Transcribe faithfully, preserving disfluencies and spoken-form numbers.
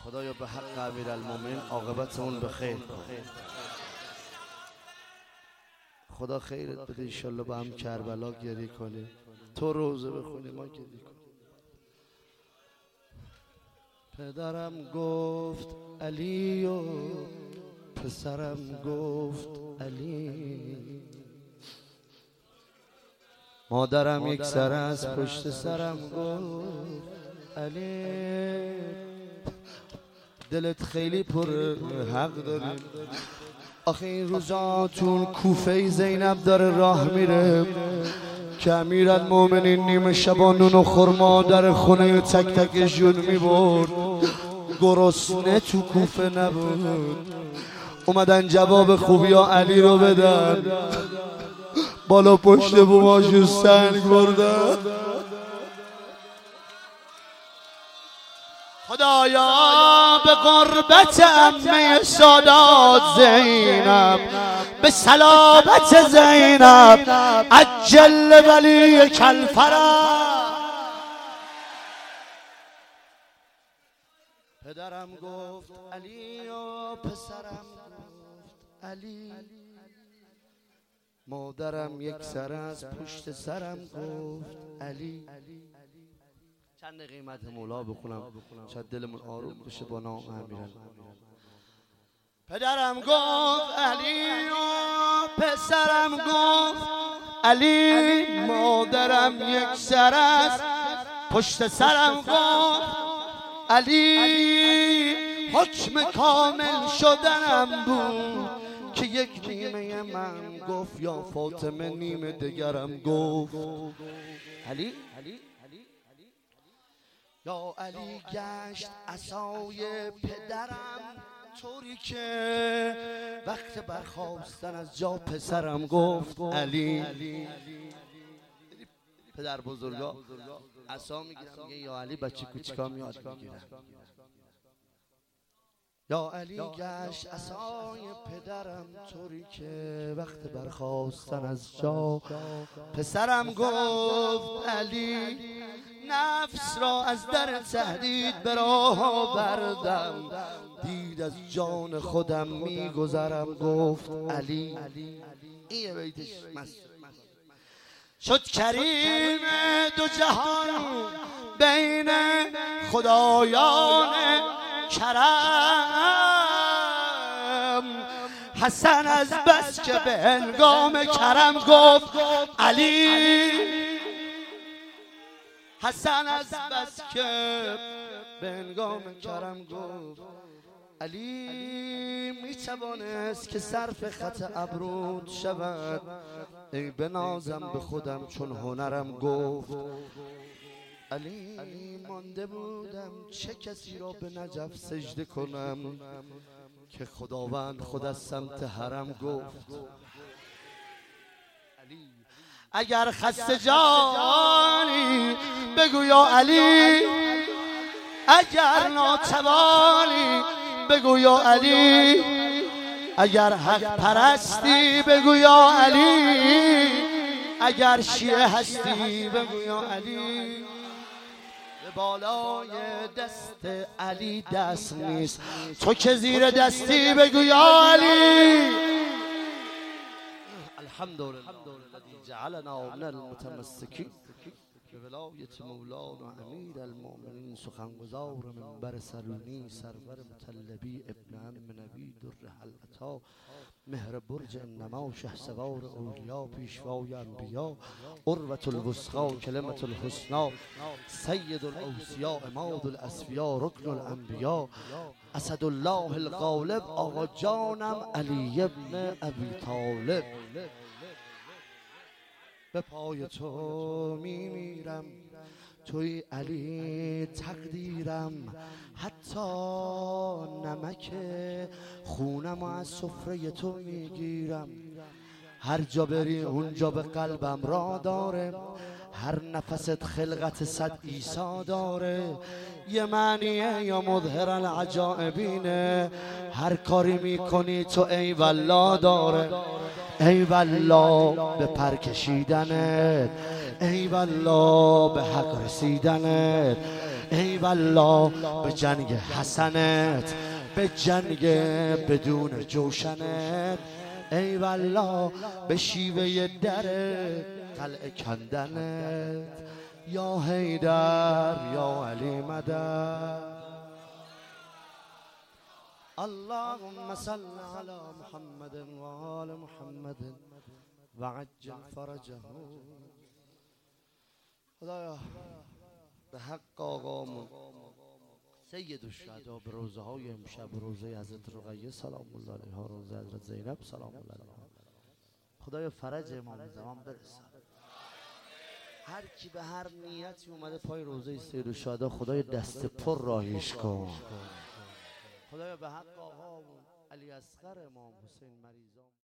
خدایا به حق امیرالمومنین عاقبتمون به خیر. خدا خیرت بده، انشالله با هم کربلا گریه کنیم، تو روزه بخونی ما گریه کنیم. پدرم گفت علی و پسرم گفت علی، مادرم یک سر از پشت سرم گفت علی. دلت خیلی پر حق داری، آخه این روزا تو کوفه زینب داره راه میره که امیرالمومنین نیمه شبان نون و خرما در خونه تک تکشون میبرد. گرسنه تو کوفه نبود، اومدن جواب خوبی ها علی رو بدن، بالا پشت بوماشو سنگ بردن. خدایا به قربت عمه سادات زینب، به سلامت زینب، عجل ولی کالفرج. پدرم گفت علی و پسرم گفت علی، مادرم یک سر از پشت سرم گفت علی. چند قیمت مولا بخونم شاید دلمون آروم بشه با نام امیرالمومنین. پدرم گفت علی و پسرم گفت علی، مادرم یک سر از پشت سرم گفت علی. حکم کامل شدنم بود که یک نیمه من گفت یا فاطمه نیمه دگرم گفت علی. یا علی گشت عصای پدرم طوری که وقت برخاستن از جا پسرم گفت علی. پدر بزرگا عصا میگیرم میگه یا علی، بچه کوچیکا میاد میگیرم. یا علی گشت عصای پدرم طوری که وقت برخاستن از جا پسرم گفت علی. نفس را از در تهدید به راه آوردم، دید از جان خودم میگذرم گفت علی. این بیتش شد کریم دو جهان بین خدایان کرم. حسن از بس که به هنگام کرم گفت علی. حسن از بس که به هنگام کرم گفت علی. میتوانست که صرف خط ابرود شود، ای بنازم به خودم چون هنرم گفت علی. مانده بودم چه کسی را به نجف سجده کنم که خداوند خود از سمت حرم گفت علی. اگر خسته جانی بگو یا علی، اگر ناتوانی بگو یا علی، اگر حق پرستی بگو یا علی، اگر شیعه هستی بگو یا علی. به بالای دست علی دست نیست، تو که زیر دستی بگو یا علی. الحمدلله الذی جعلنا من المتمسکین به ولایت مولانا امیرالمومنین. سخنگزار منبر سرونی سرور مطلبی ابن عم نبی در حلعتا، مهر برج انما شهسوار اولیا، پیشوای انبیا، عروة الوثقی کلمة الحسنی، سید الاوصیا عماد الاسفیا رکن الانبیا، اسد الله الغالب، آقا جانم علی ابن ابی طالب. به پای تو میمیرم توی علی تقدیرم، حتی نمک خونم از سفره تو میگیرم. هر جا بری اونجا به قلبم را داره، هر نفست خلقت صد عیسی داره. یه معنیه یا مظهر العجائبینه، هر کاری میکنی تو ای والله داره. ای والله به پر کشیدنت، ای والله به حق رسیدنت، ای والله به جنگ حسنت، به جنگ بدون جوشنت، ای والله به شیوه در قلعه کندنت، یا حیدر یا علی مدد. اللهم صل على محمد و آل محمد و عجل فرجه. خدایا به حق آقامون سید الشهدا به روزه های امشب، روزه حضرت رقیه سلام الله علیها، روزه حضرت زینب سلام الله علیها، خدایا فرج امام زمان برسان. هر کی به هر نیتی اومده پای روزه سید الشهدا، خدایا دست پر راهیش کن. خدایا به حق آقامون علی اصغر امام حسین مریضان